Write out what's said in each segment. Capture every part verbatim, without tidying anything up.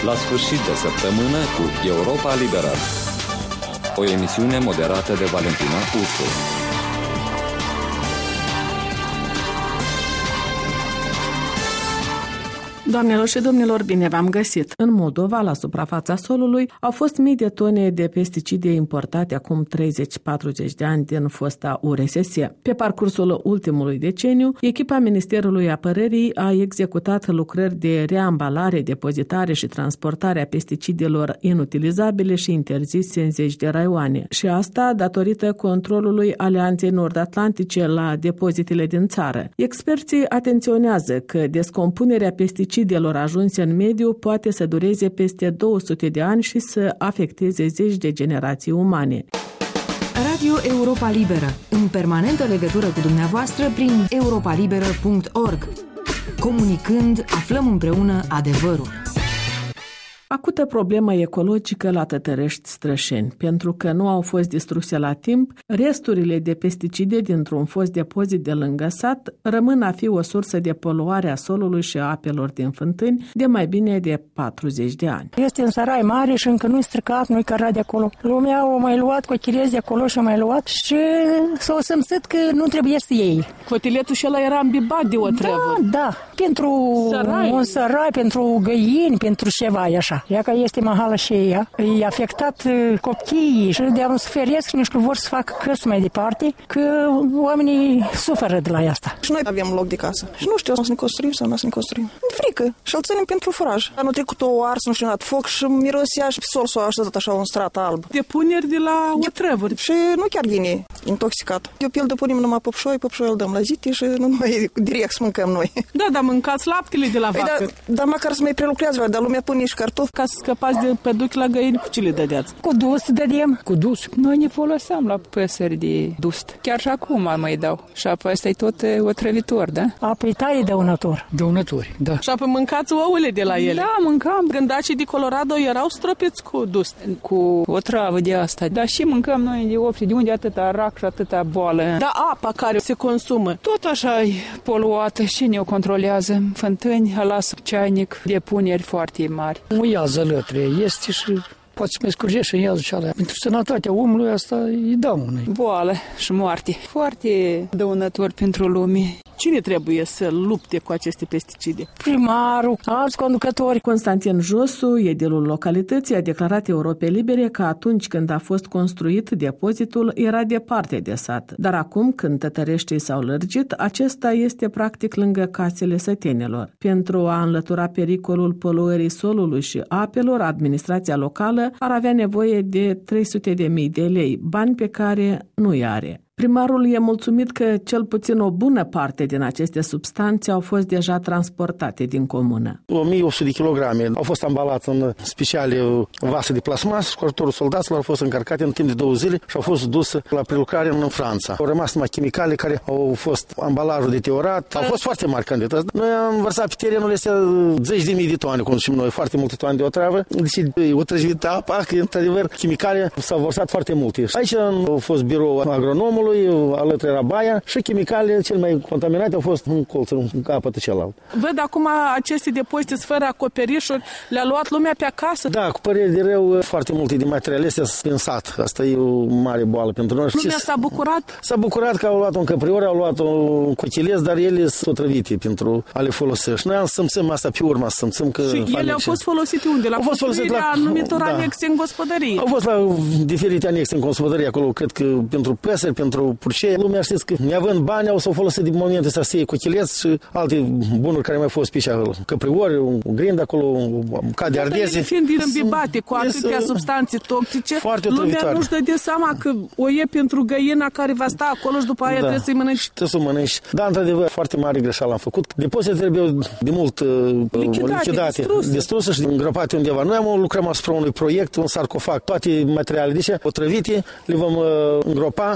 La sfârșit de săptămână cu Europa Liberă. O emisiune moderată de Valentina Ursu. Doamnelor și domnilor, bine v-am găsit! În Moldova, la suprafața solului, au fost mii de tone de pesticide importate acum treizeci patruzeci de ani din fosta U R S S. Pe parcursul ultimului deceniu, echipa Ministerului Apărării a executat lucrări de reambalare, depozitare și transportare a pesticidelor inutilizabile și interzise în zeci de raioane. Și asta datorită controlului Alianței Nord-Atlantice la depozitele din țară. Experții atenționează că descompunerea pesticidelor Decidelor ajunse în mediu poate să dureze peste două sute de ani și să afecteze zeci de generații umane. Radio Europa Liberă, în permanentă legătură cu dumneavoastră prin europa liberă punct org. Comunicând, aflăm împreună adevărul. Acută problemă ecologică la Tătărești Strășeni, pentru că nu au fost distruse la timp, resturile de pesticide dintr-un fost depozit de lângă sat rămân a fi o sursă de poluare a solului și a apelor din fântâni de mai bine de patruzeci de ani. Este un sarai mare și încă nu-i stricat, nu-i cărat de acolo. Lumea o mai luat cochilezi de acolo și o mai luat și s-au simțit că nu trebuie să iei. Cotiletul și ăla era îmbibat de o treabă. Da, da, pentru sarai. Un sarai, pentru găini, pentru ceva așa. Ea că este mahală și ea, e afectat copiii și de a suferesc și nici nu vor să facă căs mai departe, că oamenii suferă de la asta. Și noi avem loc de casă. Și nu știu să ne construim sau nu să ne construim. De frică. Și îl ținem pentru furaj. Anul trecut o ars, nu știu, dat foc și mirosea și pe sol s-a așezat așa un strat alb. Depuneri de la otrăvuri. Și nu chiar din intoxicat. De pildă punem numai păpșoi, păpșoi îl dăm la zite și nu mai direct să mâncăm noi. Da, dar mâncați laptele de la vacă. Păi da, dar măcar să mai prelucrează, dar lumea pune și cartofi. Ca să scăpați de păduchi la găini, cu ce le dădeați? Cu dus dădem. Cu dus. Noi ne foloseam la păsări de dust. Chiar și acum mai dau. Și apoi ăsta e tot otrăvitor, da? Apoi tare dăunător. Dăunători, da. Și apoi mâncați ouăle de la ele. Da, mâncam. Gândacii de Colorado erau stropiți cu dust. Cu o travă de asta. Dar și mâncăm noi de opți, de unde atâta rac și atâta boală. Da, apa care se consumă. Tot așa e poluată și ne o controlează. Fântâni, lasă ceainic, depuneri foarte mari. Nu ia zălătre, este și poate să mai scurge și în iazul cealaltă. Pentru sănătatea omului asta îi daună. Boală și moarte. Foarte dăunător pentru lume. Cine trebuie să lupte cu aceste pesticide? Primarul, alți conducători. Constantin Josu, edilul localității, a declarat Europei Libere că atunci când a fost construit depozitul era departe de sat. Dar acum, când Tătăreștii s-au lărgit, acesta este practic lângă casele sătenilor. Pentru a înlătura pericolul poluării solului și apelor, administrația locală ar avea nevoie de trei sute de mii de lei, bani pe care nu-i are. Primarul e mulțumit că cel puțin o bună parte din aceste substanțe au fost deja transportate din comună. o mie opt sute de kilograme au fost ambalate în speciale vase de plasmas și cu ajutorul soldaților au fost încărcate în timp de două zile și au fost duse la prelucrare în Franța. Au rămas numai chimicale care au fost ambalajul deteriorat, au fost foarte mari cantități. Noi am vărsat pe terenul astea zeci de mii de toane, cum zicem noi, foarte multe toane de otravă. Deci o trăjită apa, că într-adevăr chimicale s-au vărsat foarte multe. Aici a fost birou agronomului, alături era baia și chimicale cel mai contaminate au fost în colț, în capătul celălalt. Văd acum aceste depozite fără acoperișuri, le-a luat lumea pe acasă? Da, cu părere de rău, foarte multe de materiale astea sunt în sat. Asta e o mare boală pentru noi. Lumea s-a bucurat? S-a bucurat că au luat un căprior, au luat un cochilez, dar ele sunt otrăvite pentru a le folosi. Și noi am simțim asta pe urmă, simțim că... Și ele au fost folosite unde? La construirea anumitor anexe în gospodărie? Au fost la diferite anexe în gospodărie acolo, cred că pentru păsări, pentru purcei. Lumea știți că neavând bani au să o folosit din momentul ăsta să iei cochileți și alte bunuri care mai fost pe aici, căpriori, un grind acolo, un cad de ardeze. Fiind îmbibate cu atâtea substanțe toxice, lumea nu-și dă de seama că o e pentru găina care va sta acolo și după aia da. trebuie să-i mănânci. Trebuie să mănânci. Da, într-adevăr, foarte mare greșeală am făcut. Depozite trebuie de mult lichidate, distruse și îngropate undeva. Noi am lucrat asupra unui proiect, un sarcofag, toate materialele de aici, otrăvite, le vom îngropa într-un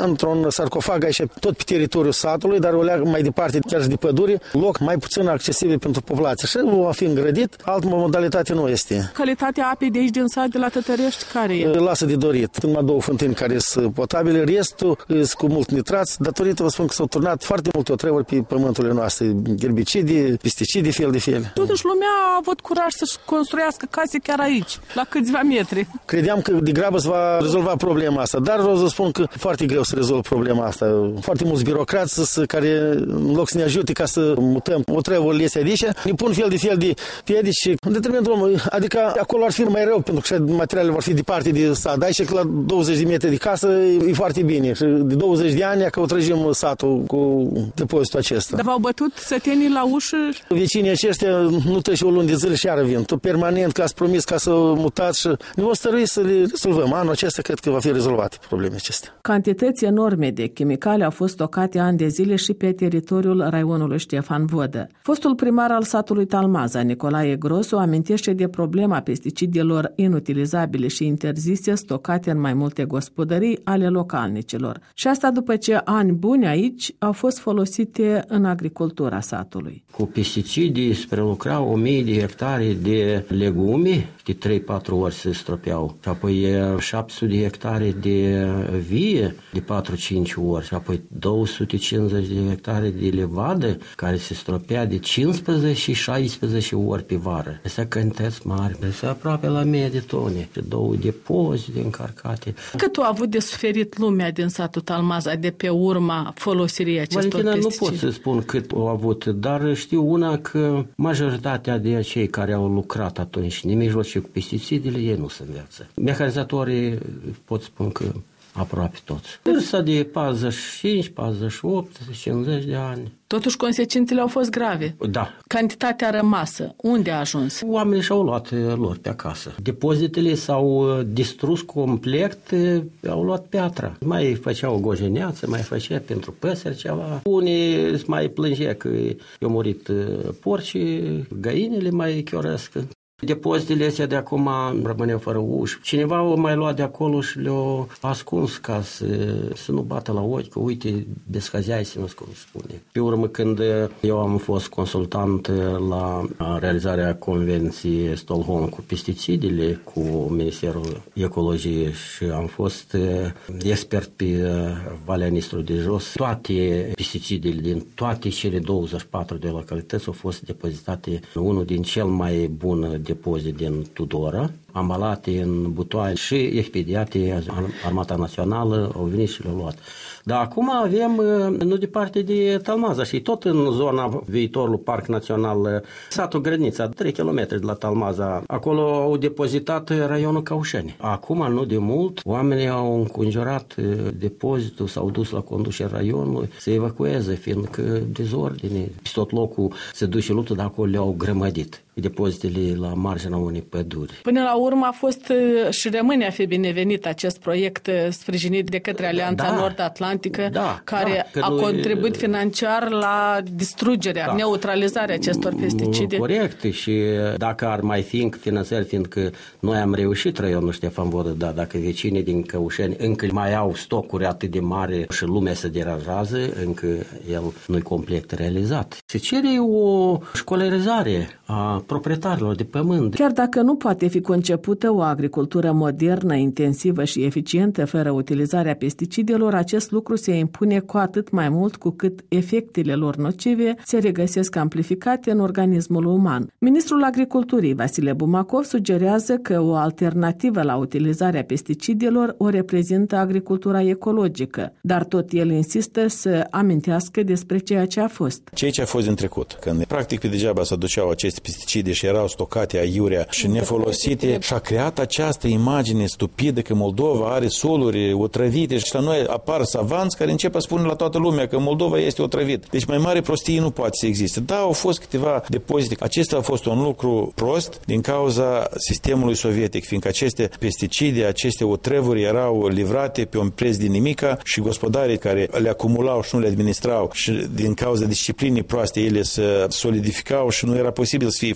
sarcofag aici tot pe teritoriul satului, dar o leagă mai departe chiar și de pădure, loc mai puțin accesibil pentru populație. Și va fi îngrădit, altă modalitate nu este. Calitatea apei de aici din sat, de la Tătărești, care e? Lasă de dorit. Numai două fântâni care sunt potabile, restul sunt cu mult nitrați, datorită, vă spun că s-au turnat foarte multe otrăvuri pe pământurile noastre, herbicide, pesticide, fel de fel. Totuși lumea a avut curaj să-și construiască case chiar aici, la câțiva metri. Credeam că degrabă se va rezolva problema asta, dar vreau să spun că foarte greu să rezolv problema asta. Foarte mulți birocrați care, în loc să ne ajute ca să mutăm otrăvurile astea de aici, ne pun fel de fel de piedici. În determinat om, adică acolo ar fi mai rău, pentru că materialele vor fi departe de sat. Dar aici, că la douăzeci de metri de casă, e foarte bine. Și de douăzeci de ani, că o trăgem satul cu depozitul acesta. Dar v-au bătut sătenii la ușă? Vecinii aceștia nu trece o lună de zile și iară vin. Tu permanent, că ați promis ca să mutați și ne vom stărui să le rezolvăm. Anul acesta cred că va fi rezolvat problemele acestea. Cantități enorme de chimicale au fost stocate ani de zile și pe teritoriul raionului Ștefan Vodă. Fostul primar al satului Talmaza, Nicolae Grosu, amintește de problema pesticidelor inutilizabile și interzise stocate în mai multe gospodării ale localnicilor. Și asta după ce ani buni aici au fost folosite în agricultura satului. Cu pesticide se prelucrau o mie de hectare de legume, de trei-patru ori se stropeau, și apoi șapte sute de hectare de vie, de patru-cinci ori, și apoi două sute cincizeci de hectare de levadă, care se stropea de cincisprezece și șaisprezece ori pe vară. Astea cantități mari, astea aproape la mie de tone, și două depozite încărcate. Cât a avut de suferit lumea din satul Talmaza de pe urma folosirii acestor Valentina, pesticide? Nu pot să spun cât au avut, dar știu una că majoritatea de cei care au lucrat atunci nemijlocie cu pesticidele, ei nu sunt în viață. Mecanizatorii pot spun că aproape toți. Vârsta de patruzeci și cinci, patruzeci și opt, cincizeci de ani. Totuși, consecințele au fost grave. Da. Cantitatea rămasă, unde a ajuns? Oamenii și-au luat lor pe acasă. Depozitele s-au distrus complet, au luat piatra. Mai făceau o gojeneață, mai făcea pentru păsări ceva. Unii mai plângea că i-au murit porcii, găinile mai chiorăsc. Depozitele astea de acum rămâneau fără uși. Cineva o mai luat de acolo și le-a ascuns ca să, să nu bată la ochi, că uite, deshazeai-se, nu știu cum spune. Pe urmă, când eu am fost consultant la realizarea Convenției Stockholm cu pesticidele, cu Ministerul Ecologiei și am fost expert pe Valea Nistrului de Jos, toate pesticidele din toate cele douăzeci și patru de localități au fost depozitate în unul din cel mai bun depozit din Tudoră, ambalate în butoaie și expediate. Armata Națională au venit și le-au luat. Dar acum avem, nu departe de Talmaza și tot în zona viitorului Parc Național, satul Grădnița, trei kilometri de la Talmaza. Acolo au depozitat raionul Caușeni. Acum, nu de mult, oamenii au înconjurat depozitul, s-au dus la conducerea raionului să evacueze, fiindcă dezordine. Pe tot locul se duce luptă, dar acolo le-au grămădit depozitele la marginea unei păduri. Până la urmă a fost și rămâne a fi binevenit acest proiect sprijinit de către Alianța da, Nord-Atlantică, da, care da, a nu, contribuit financiar la distrugerea, da, neutralizarea acestor pesticide. Corect, și dacă ar mai fi finanțări, fiindcă noi am reușit raionul Ștefan Vodă, da, dacă vecinii din Căușeni încă mai au stocuri atât de mari și lumea se deranjează, încă el nu-i complet realizat. Se cere o școlarizare a proprietarilor de pământ. Chiar dacă nu poate fi concepută o agricultură modernă, intensivă și eficientă fără utilizarea pesticidelor, acest lucru se impune cu atât mai mult cu cât efectele lor nocive se regăsesc amplificate în organismul uman. Ministrul Agriculturii, Vasile Bumacov, sugerează că o alternativă la utilizarea pesticidelor o reprezintă agricultura ecologică, dar tot el insistă să amintească despre ceea ce a fost. Ceea ce a fost în trecut, când practic pe degeaba se aduceau aceste pesticide și erau stocate aiurea și nefolosite și a creat această imagine stupidă că Moldova are soluri otrăvite și la noi apar savanți care încep să spună la toată lumea că Moldova este otrăvit. Deci mai mare prostie nu poate să existe. Da, au fost câteva depozite. Acesta a fost un lucru prost din cauza sistemului sovietic, fiindcă aceste pesticide, aceste otrăvuri erau livrate pe un preț de nimica și gospodarii care le acumulau și nu le administrau și din cauza disciplinii proaste ele se solidificau și nu era posibil să fie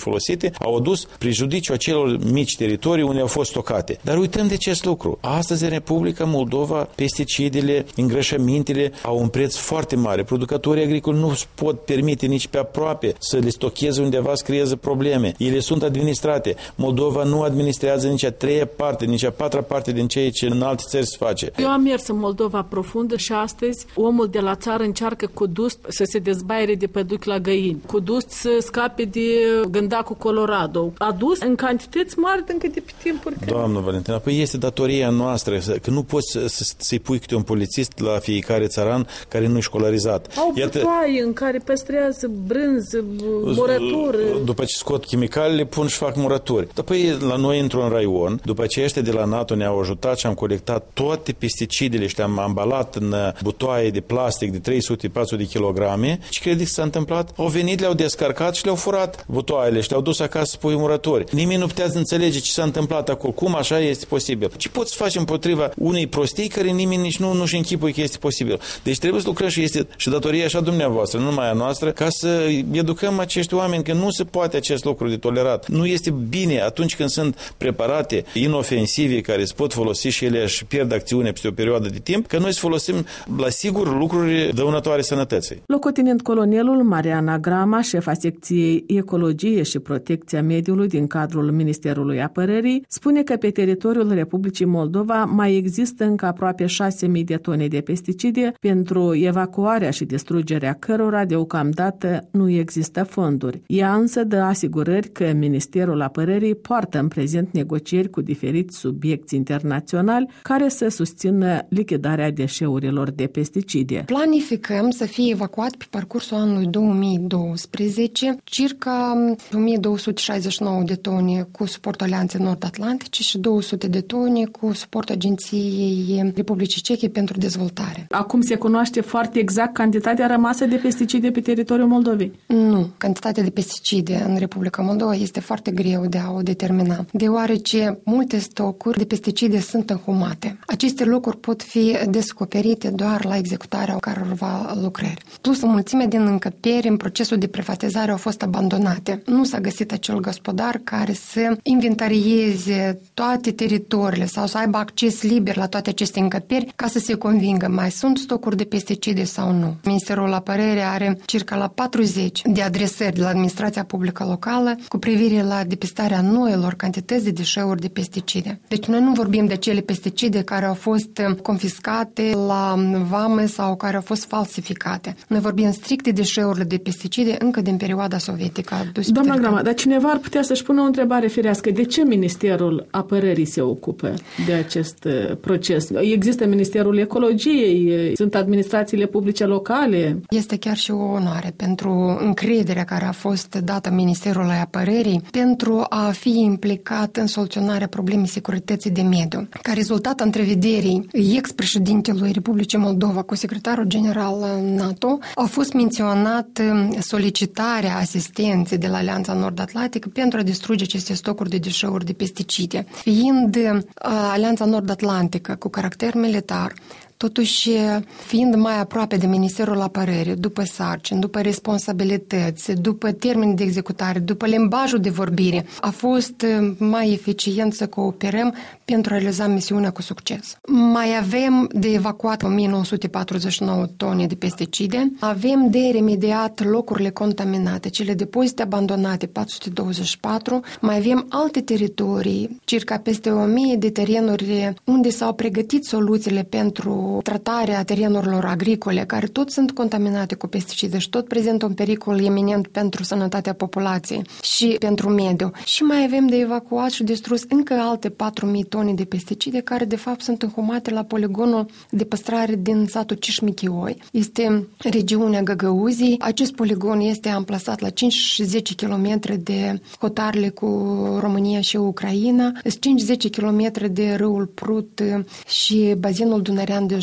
nefolosite au adus prejudiciu acelor mici teritorii unde au fost stocate. Dar uităm de acest lucru. Astăzi în Republica Moldova pesticidele, îngrășămintele au un preț foarte mare. Producătorii agricoli nu pot permite nici pe aproape să le stocheze undeva să creeze probleme. Ele sunt administrate. Moldova nu administrează nici a treia parte, nici a patra parte din ceea ce în alte țări se face. Eu am mers în Moldova profundă și astăzi omul de la țară încearcă cu dust să se dezbaire de păduchi la găini, cu dust să scape de gândacul Colorado. Adus în cantități mari încă de pe timpuri. Doamnă Valentina, păi este datoria noastră că nu poți să, să, să-i pui câte un polițist la fiecare țăran care nu e școlarizat. Au butoaie în care păstrează brânză, murături. După ce scot chimicalele, pun și fac murături. După la noi într-un raion, după aceea ăștia de la NATO ne-au ajutat și am colectat toate pesticidele și le-am ambalat în butoaie de plastic de trei sute patru sute de kilograme. Și credeți că s-a întâmplat? Au venit, le-au descărcat și le-au furat butoaiele și le-au dus acasă să pui murători. Nimeni nu putea să înțelege ce s-a întâmplat acolo. Cum așa este posibil? Ce poți să faci împotriva unei prostii care nimeni nici nu, nu-și închipui că este posibil? Deci trebuie să lucrăm și este și datoria așa dumneavoastră, nu numai a noastră, ca să educăm acești oameni că nu se poate acest lucru de tolerat. Nu este bine atunci când sunt preparate inofensive care se pot folosi și ele își pierd acțiune peste o perioadă de timp, că noi să folosim la sigur lucruri dăunătoare sănătății. Locotenent colonelul Mariana Grama, șefa secției Ecologie și Protecția Mediului din cadrul Ministerului Apărării, spune că pe teritoriul Republicii Moldova mai există încă aproape șase mii de tone de pesticide, pentru evacuarea și distrugerea cărora deocamdată nu există fonduri. Ea însă dă asigurări că Ministerul Apărării poartă în prezent negocieri cu diferiți subiecti internaționali care să susțină lichidarea deșeurilor de pesticide. Planificăm să fie evacuat pe parcursul anului două mii doisprezece circa o mie două sute șaizeci și nouă de tone cu suport Alianței Nord-Atlantice și două sute de tone cu suport Agenției Republicii Cehe pentru Dezvoltare. Acum se cunoaște foarte exact cantitatea rămasă de pesticide pe teritoriul Moldovei? Nu. Cantitatea de pesticide în Republica Moldova este foarte greu de a o determina, deoarece multe stocuri de pesticide sunt înhumate. Aceste locuri pot fi descoperite doar la executarea careva lucrări. Plus, o mulțime din încăperi în procesul de privatizare au fost abandonate. Nu s-a găsit acel gospodar care să inventarieze toate teritoriile sau să aibă acces liber la toate aceste încăperi ca să se convingă mai sunt stocuri de pesticide sau nu. Ministerul Apărării are circa la patruzeci de adresări de la administrația publică locală cu privire la depistarea noilor cantități de deșeuri de pesticide. Deci noi nu vorbim de acele pesticide care au fost confiscate la vame sau care au fost falsificate. Noi vorbim strict de deșeurile de pesticide încă din perioada sovietică. Doamna Grama, dar cineva ar putea să-și pună o întrebare firească. De ce Ministerul Apărării se ocupă de acest proces? Există Ministerul Ecologiei, sunt administrațiile publice locale. Este chiar și o onoare pentru încrederea care a fost dată Ministerului Apărării pentru a fi implicat în soluționarea problemei securității de mediu. Ca rezultat întrevederii ex-președintelui Republicii Moldova cu secretarul general NATO a fost menționat solicitarea asistenței de la Alianța Nord-Atlantică pentru a distruge aceste stocuri de deșeuri de pesticide. Fiind Alianța Nord-Atlantică cu caracter militar, totuși, fiind mai aproape de Ministerul Apărării, după sarcini, după responsabilități, după termeni de executare, după limbajul de vorbire, a fost mai eficient să cooperăm pentru a realiza misiunea cu succes. Mai avem de evacuat o mie nouă sute patruzeci și nouă tone de pesticide, avem de remediat locurile contaminate, cele depozite abandonate patru sute douăzeci și patru, mai avem alte teritorii, circa peste o mie de terenuri unde s-au pregătit soluțiile pentru tratarea terenurilor agricole, care tot sunt contaminate cu pesticide și tot prezintă un pericol eminent pentru sănătatea populației și pentru mediu. Și mai avem de evacuat și distrus încă alte patru mii tone de pesticide, care de fapt sunt înhumate la poligonul de păstrare din satul Cișmichioi. Este regiunea Găgăuzii. Acest poligon este amplasat la cinci zece kilometri de hotarele cu România și Ucraina, cinci zece kilometri de râul Prut și bazinul dunărean de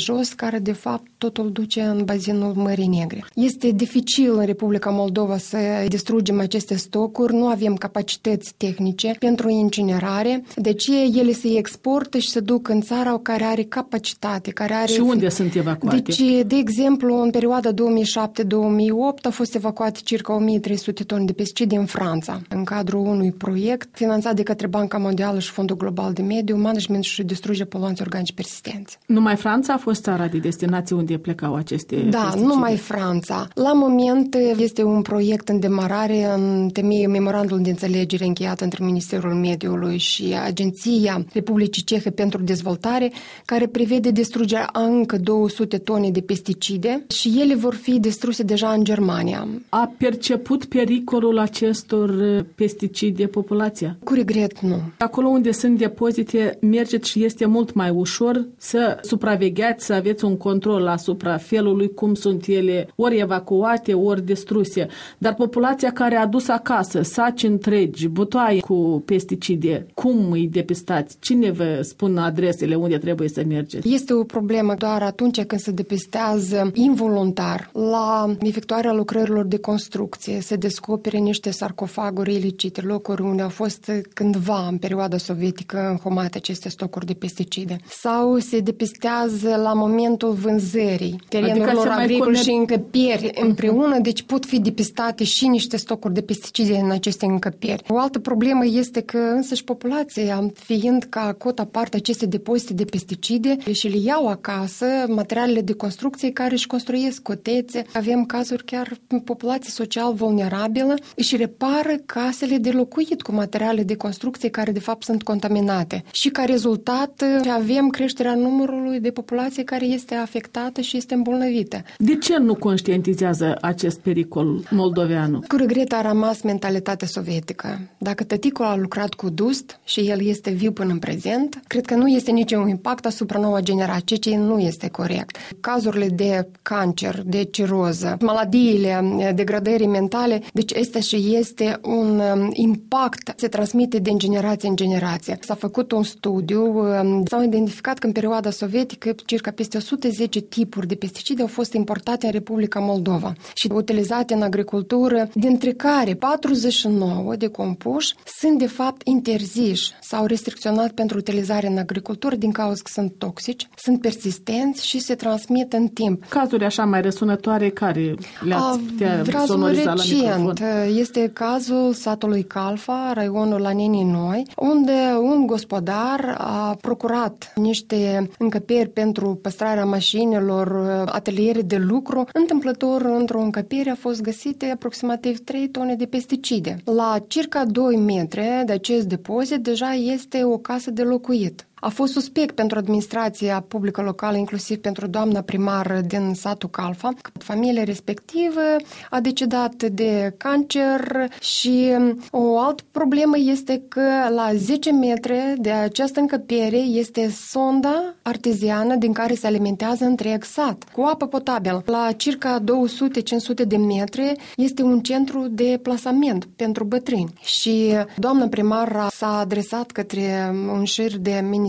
jos, care de fapt totul duce în bazinul Mării Negre. Este dificil în Republica Moldova să distrugem aceste stocuri, nu avem capacități tehnice pentru incinerare, de aceea ele se exportă și se duc în țara care are capacitate, care are... Și unde sunt evacuate? Deci, de exemplu, în perioada două mii șapte două mii opt au fost evacuate circa o mie trei sute tone de pesticide în Franța, în cadrul unui proiect finanțat de către Banca Mondială și Fondul Global de Mediu, Management și Distrugere Poluanți Organici Persistenți. Numai Franța a fost țara de destinație unde plecau aceste Da, pesticide? numai Franța. La moment este un proiect în demarare în temeiul memorandului de înțelegere încheiat între Ministerul Mediului și Agenția Republicii Cehe pentru Dezvoltare, care prevede distrugerea a încă două sute tone de pesticide și ele vor fi distruse deja în Germania. A perceput pericolul acestor pesticide populația? Cu regret, nu. Acolo unde sunt depozite, mergeți și este mult mai ușor să supravegheați, să aveți un control asupra felului cum sunt ele ori evacuate, ori distruse. Dar populația care a dus acasă saci întregi, butoaie cu pesticide, cum îi depistați? Cine vă spun adresele unde trebuie să mergeți? Este o problemă doar atunci când se depistează involuntar. La efectuarea lucrărilor de construcție se descopere niște sarcofaguri ilicite, locuri unde au fost cândva în perioada sovietică înhumate aceste stocuri de pesticide. Sau se depistează la momentul vânzării terenurilor adică agricole comer... și încăperi împreună, deci pot fi depistate și niște stocuri de pesticide în aceste încăperi. O altă problemă este că însăși populația, fiind ca cota parte aceste depozite de pesticide și le iau acasă, materialele de construcție care își construiesc cotețe. Avem cazuri chiar populație social vulnerabilă își repară casele de locuit cu materiale de construcție care de fapt sunt contaminate. Și ca rezultat avem creșterea numărului de populație care este afectată și este îmbolnăvită. De ce nu conștientizează acest pericol moldoveanul? Cu regret a rămas mentalitatea sovietică. Dacă tăticul a lucrat cu dust și el este viu până în prezent, cred că nu este niciun impact asupra noua generație, ceea ce nu este corect. Cazurile de cancer, de ciroză, maladiile, degradării mentale, deci este și este un impact, se transmite din generație în generație. S-a făcut un studiu, s-au identificat că în perioada sovietică circa peste o sută zece tipuri de pesticide au fost importate în Republica Moldova și utilizate în agricultură, dintre care patruzeci și nouă de compuși sunt de fapt interziși sau restricționat pentru utilizare în agricultură din cauza că sunt toxici, sunt persistenți și se transmit în timp. Cazuri așa mai răsunătoare care le-ați putea sonoriza la microfon? Este cazul satului Calfa, raionul la Nenii Noi, unde un gospodar a procurat niște încăperi pentru păstrarea mașinilor, ateliere de lucru. Întâmplător, într-o încăpere a fost găsite aproximativ trei tone de pesticide. La circa doi metri de acest depozit deja este o casă de locuit. A fost suspect pentru administrația publică locală, inclusiv pentru doamna primar din satul Calfa. Familia respectivă a decedat de cancer și o altă problemă este că la zece metri de această încăpere este sonda arteziană din care se alimentează întreg sat cu apă potabilă. La circa două sute cinci sute de metri este un centru de plasament pentru bătrâni și doamna primar s-a adresat către un șir de minister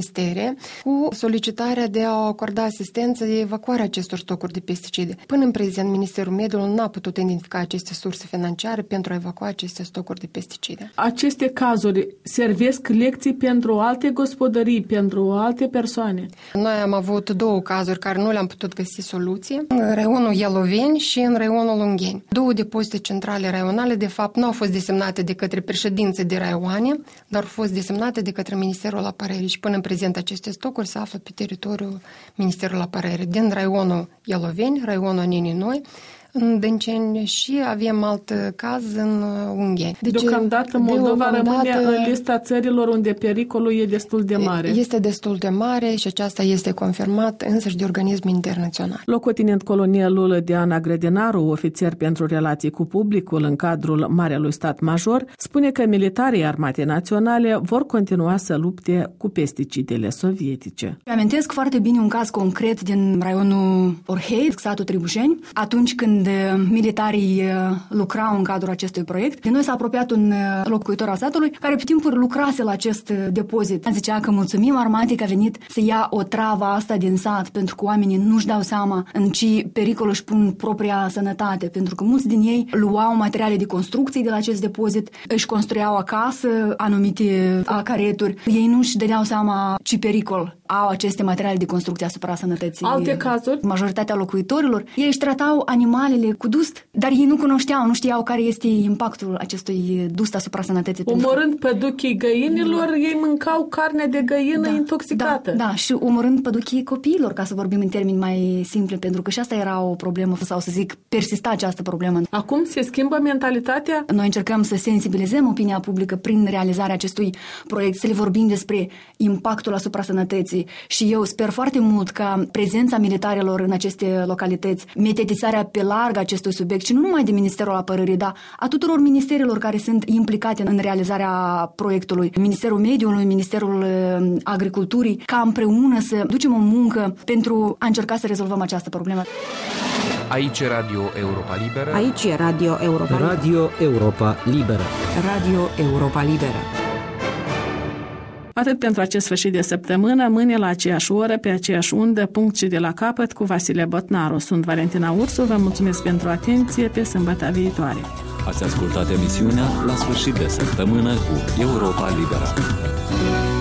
cu solicitarea de a acorda asistență de evacuarea acestor stocuri de pesticide. Până în prezent, Ministerul Mediului n-a putut identifica aceste surse financiare pentru a evacua aceste stocuri de pesticide. Aceste cazuri servesc lecții pentru alte gospodării, pentru alte persoane? Noi am avut două cazuri care nu le-am putut găsi soluții, în raionul Ialoveni și în raionul Ungheni. Două depozite centrale raionale, de fapt, nu au fost desemnate de către președinții de raioane, dar au fost desemnate de către Ministerul Apărării și până în prezent aceste stocuri se află pe teritoriul Ministerului Apărării, din raionul Ialoveni, raionul Nenii Noi, în Dânceni și avem alt caz în Ungheni. Deci, deocamdată Moldova deocamdată, rămâne în lista țărilor unde pericolul e destul de mare. Este destul de mare și aceasta este confirmat însăși de organisme internaționale. Locotenent colonelul Diana Grădinaru, ofițer pentru relații cu publicul în cadrul Marelui Stat Major, spune că militarii Armatei Naționale vor continua să lupte cu pesticidele sovietice. Amintesc foarte bine un caz concret din raionul Orhei, satul Tribujeni, atunci când când militarii lucrau în cadrul acestui proiect. De noi s-a apropiat un locuitor al satului care pe timpuri lucrase la acest depozit. Zicea că mulțumim armatei că a venit să ia o travă asta din sat, pentru că oamenii nu-și dau seama în ce pericol își pun propria sănătate, pentru că mulți din ei luau materiale de construcții de la acest depozit, își construiau acasă anumite acareturi. Ei nu-și dădeau seama ce pericol au aceste materiale de construcție asupra sănătății. Alte cazuri? Majoritatea locuitorilor, ei își tratau animalele cu dust, dar ei nu cunoșteau, nu știau care este impactul acestui dust asupra sănătății. Omorând păduchii găinilor, ei mâncau carne de găină da, intoxicată. Da, da, și omorând păduchii copiilor, ca să vorbim în termeni mai simpli, pentru că și asta era o problemă, sau să zic, persista această problemă. Acum se schimbă mentalitatea? Noi încercăm să sensibilizăm opinia publică prin realizarea acestui proiect, să le vorbim despre impactul asupra sănătății și eu sper foarte mult ca prezența militarilor în aceste localități, mediatizarea pe larg acestui subiect și nu numai de Ministerul Apărării, dar a tuturor ministerilor care sunt implicate în realizarea proiectului, Ministerul Mediului, Ministerul Agriculturii, ca împreună să ducem o muncă pentru a încerca să rezolvăm această problemă. Aici e Radio Europa Liberă. Aici e Radio Europa Liberă. Radio Europa Liberă. Radio Europa Liberă. Atât pentru acest sfârșit de săptămână, mâine la aceeași oră, pe aceeași undă, punct și de la capăt, cu Vasile Botnaru. Sunt Valentina Ursu, vă mulțumesc pentru atenție, pe sâmbătă viitoare. Ați ascultat emisiunea La sfârșit de săptămână cu Europa Liberă.